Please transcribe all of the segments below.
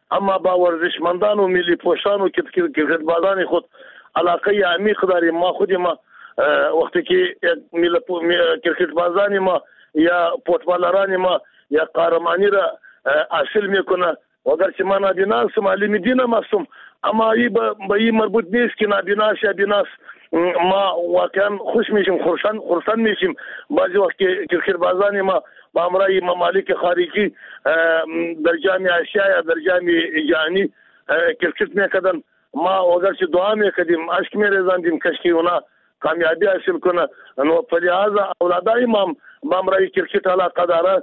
اما با ورزشمندان و ملی پوشان و کرکټ بازان خود علاقه عمیق داری. ما خود ما وقتی که کرکٹ بازان ما یا فوتبالران ما یا قهرمانی را حاصل میکنه و اگرچه ما نابینا هستم عالم دین هستم اما به این مربوط نیست که نابینا یا بیناست. ما واقعا خوش میشیم، خرسند میشیم بعضی وقت که کرکٹ بازان ما با امرای ممالک خارجی در جام آسیا یا در جام جهانی کرکٹ میکردن. ما اگرچه دعا میکردیم، اشک میریزاندیم کاشکی اونا کامیابی حاصل کنه. نو په لحاظ اولادای ما با امرای کرکٹ علاقه داره.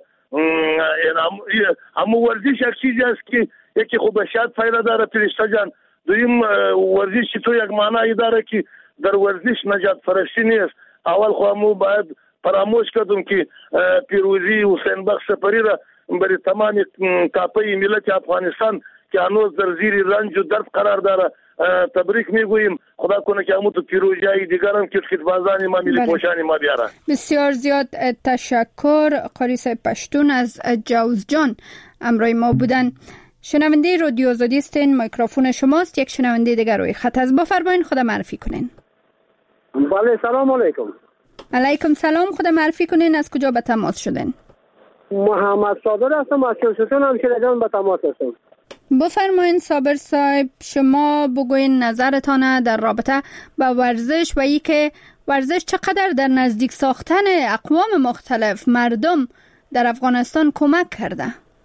اما ورزش یک چیزی است که یکی خوب شاید فایده داره فرشته جان. دویم ورزش تو یک معنی داره که در ورزش نجات پرستی نیست. اول خو مو باید فراموش کردم که پیروزی حسین بخش سپری را برای تمام کاپی ملت افغانستان که هنوز در زیر رنج و درد قرار داره تبریک میگوییم. خدا کنه که همون تو پیروزی دیگر هم کرکٹ بازان ما ملی پوشان ما بیاره. بسیار زیاد تشکر. قاری صاحب پشتون از جوزجان همراه ما بودن. شنونده رادیو آزادی هستین، میکروفون شماست. یک شنونده دیگر روی خط از بفرمایید، خود معرفی کنین. بله سلام علیکم. علیکم سلام. خود معرفی کنین، از کجا به تماس شدین؟ محمد صابر هستم از چلستون همشهریان به تماس هستم. بفرمایید صابر صاحب، شما بگوین نظرتان در رابطه با ورزش و ای که ورزش چقدر در نزدیک ساختن اقوام مختلف مردم در افغانستان کمک کرده.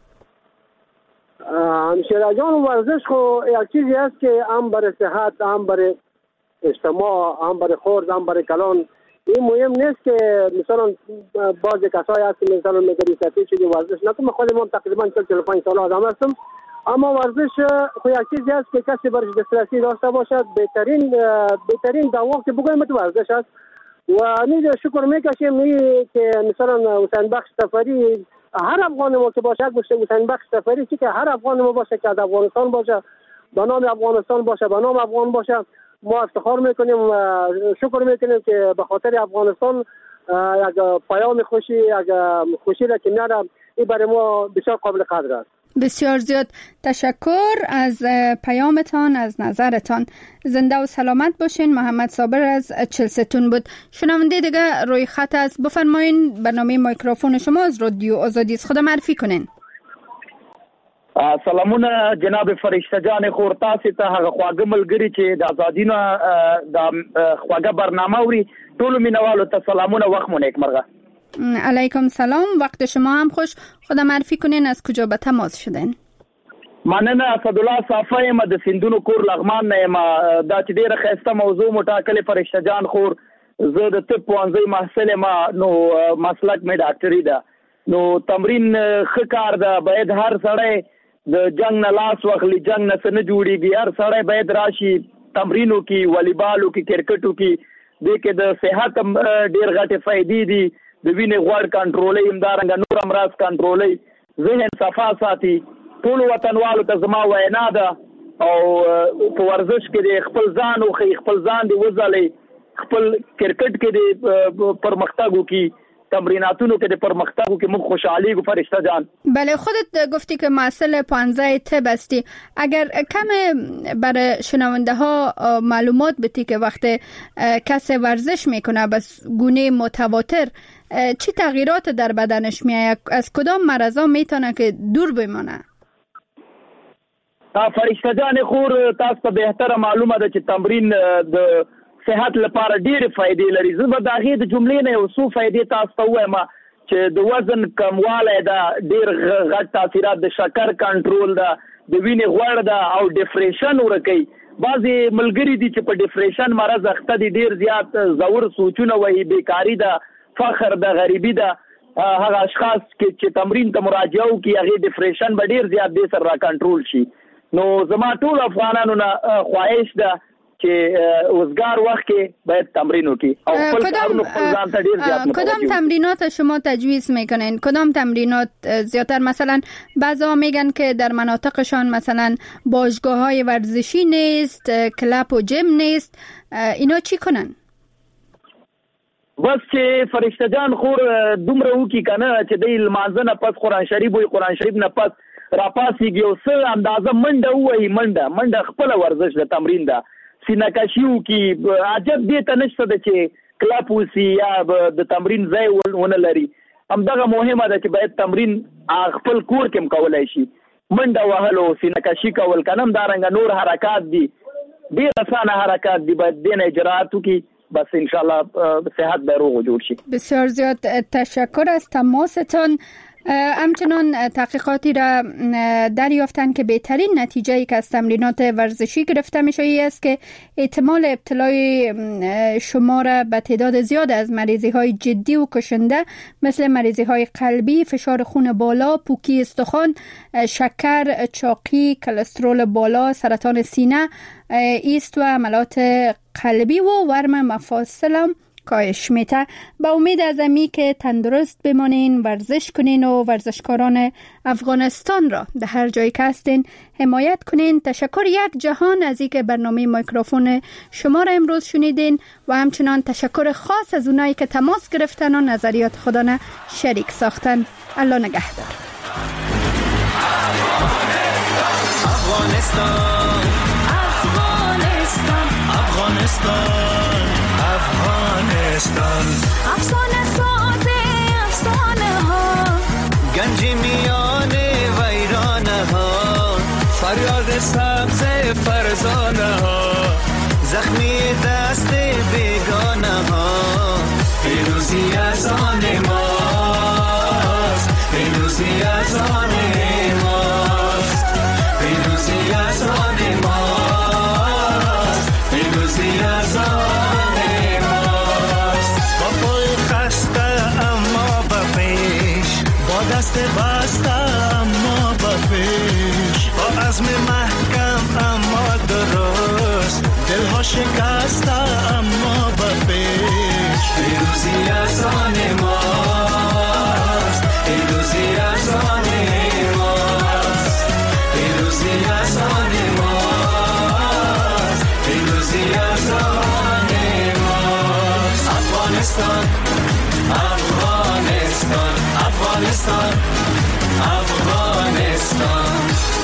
همشهریان ورزش خو یک چیزی است که هم برای صحت، هم برای اجتماع، هم برای خورد، هم برای کلان. این مهم نیست که مثلا بعض کسایی هست که مثلا میگه سفید چیزی ورزش نکنه. خود من تقریبا 45 سال آدم هستم، اما ورزش خو یک چیزی است که کسی برش دسترسی داشته باشد بهترین دوا که بگویم تو ورزش است. و نیز شکر میکشیم که مثلا حسین بخش سفری هر افغان ما که باشه، حسین بخش سفری که هر افغان ما باشه که از افغانستان باشه، به نام افغانستان باشه، به نام افغان باشه، ما افتخار میکنیم و شکر میکنیم که به خاطر افغانستان یک پیام خوشی، یک خوشی را که میاره، این برای ما بسیار قابل قدر است. بسیار زیاد تشکر از پیامتان، از نظرتان. زنده و سلامت باشین. محمد صابر از چلستون بود. شنونده دیگه روی خط است. بفرمایین، برنامه میکروفون شما از رادیو آزادی است. خود معرفی کنین. سلامونه جناب فرشته جان خور تاسو ته هغه خواږه ملګری چې د ازادي نه د خواږه برنامه اوري ټول مینوالو ته سلامونه، وخت مو نیکمرغه. علیکم سلام، وقت شما هم خوش. خود معرفی کنین، از کجا به تماس شدین؟ مننه. اسدالله صافی ما د سندونو کور لغمان نه ما دا چې ډیره خسته موضوع مټاکله فرشته جان خور. زه د طب پوهنځي محصل ما، نو مسلک مې ډاکټري ده. نو تمرین ښه کار ده، باید هر سړی د جنگ نه لاس واخلي، جنگ نه څه نه جوړیږي. هر سړی باید راشي تمرینو کې، والیبالو کې، کرکټو کې، دې کې د صحت ډیر غټه فائدې دي. د وینې غوړ کنټرولې، همدارنګه نور امراض کنټرولې، ذهن صفا ساتي. ټول وطنوالو ته زما وینا ده او په ورزش کې د خپل ځان او خپل ځان دی وځلې، خپل کرکټ کې د پرمختګ وکړي، تمریناتونو که در پرمختگو که من خوشحالی گو فرشته جان. بله، خودت گفتی که محصل پانزه طب هستی. اگر کم برای شنونده ها معلومات بدی که وقتی کسی ورزش میکنه بس گونه متواتر چی تغییرات در بدنش میاد؟ از کدام مرضا میتونه که دور بمانه؟ فرشته جان خور تاسو ته بهتره معلومه ده چې تمرین د صحت لپاره ډېرې فائدې لري. زه به د هغې د جملې نه یو څو فائدې تاسو ته ووایم چې د وزن کموالی ده، ډېر غټ تاثیرات د شکر کنټرول ده، د وینې غوړ ده او ډپریشن ورکوي. بعضې ملګري دي چې په ډپریشن مرض اخته دي، ډېر زیات زور سوچونه وایي، بیکاري ده، فخر ده، غریبي ده. هغه اشخاص چې تمرین ته مراجعه وکړي هغې ډپریشن به ډېر زیات دې سره را کنټرول شي. نو زما ټول افغانانو نه خواهش ده چې وزګار وخت کې باید تمرین وکړي او خپل کارونو خپل ځان ته ډیر زیات متوجه. کدام تمرینات شما تجویز میکنین؟ کدام تمرینات زیاتر؟ مثلا بعضا میگن که در مناطقشان مثلا باشگاه‌های ورزشی نیست، کلاب و جیم نیست، اینا چی کنن؟ بس چې فرشته جان خور دومره وکي کنه چې د لمانځنه پس قرآن شریف وي، قرآن شریف نه پس راپاسيږي او څه اندازه منډه وایي منډه خپل ورزش د تمرین ده سینه کشیو کې عجب دې ته نشته ده چې کلب وسی یا د تمرین ځای ونه لري همدغه مهمه ده چې باید تمرین خپل کور کې کولای شي منډه وهلو سینه کشي کول کنم دارنګ نور حرکات دي ډیر اسانه حرکات دي باید دین اجراتو کې بس انشالله صحت به روغ و جوړ شي. بسیار زیاد تشکر از تماستان. همچنان تحقیقاتی را دریافتند که بهترین نتیجه‌ای که از تمرینات ورزشی گرفته میشه است که احتمال ابتلای شما را به تعداد زیاد از مریضی‌های جدی و کشنده مثل مریضی‌های قلبی، فشار خون بالا، پوکی استخوان، شکر، چاقی، کلسترول بالا، سرطان سینه، ایست و عملات قلبی و ورم مفاصل کاهش میده. با امید از امی که تندرست بمانین، ورزش کنین و ورزشکاران افغانستان را در هر جایی که هستین حمایت کنین. تشکر یک جهان از اینکه برنامه میکروفون شما را امروز شنیدین و همچنان تشکر خاص از اونایی که تماس گرفتن و نظریات خودانه شریک ساختن. الله نگهدار. افغانستان افغانستان افغانستان افغانستان افسانه ساز افسانه ها گنج میان ویرانه ها فریاد سبز فرزانه ها زخمی دست بیگانه ها پیروزی از آن ماست پیروزی از آن ماست پیروزی از آن ماست پیروزی از آن دست بسته اما بپیش با عزم محکم اما درست دلها شکسته اما بپیش پیروزی از آن ماست پیروزی از آن ماست پیروزی از آن ماست پیروزی از آن ماست افغانستان افغانستان افغانستان افغانستان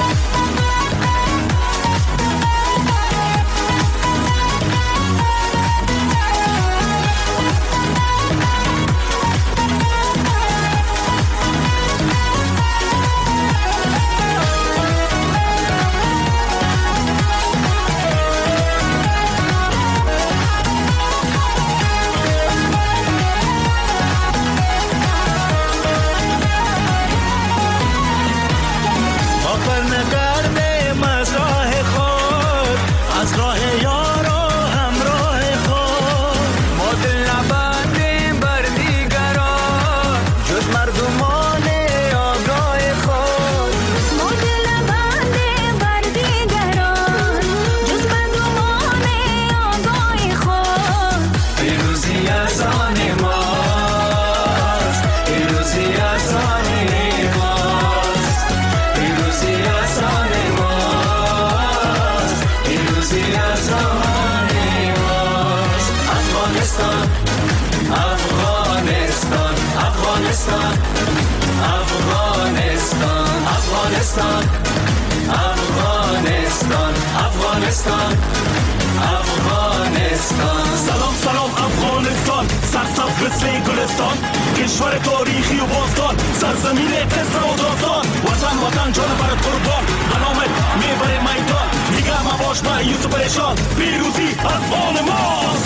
افغانستان افغانستان افغانستان افغانستان سلام سلام افغانستان سرسبز مثل گلستان کشور تاریخی و باستان سرزمین قصه و داستان وطن وطن جان برات قربان غلامت میبره میدان دیگه مباش مایوس و پریشان پیروزی از آن ماست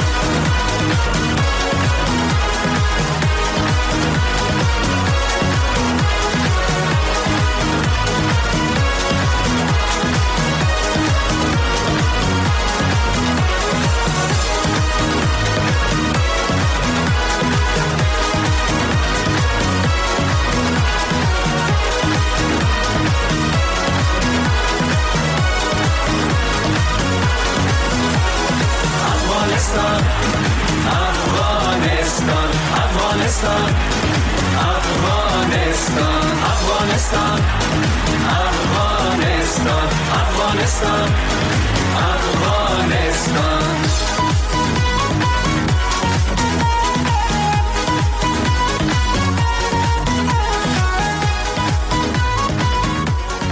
Afghanistan, Afghanistan, Afghanistan, Afghanistan, Afghanistan, Afghanistan, Afghanistan.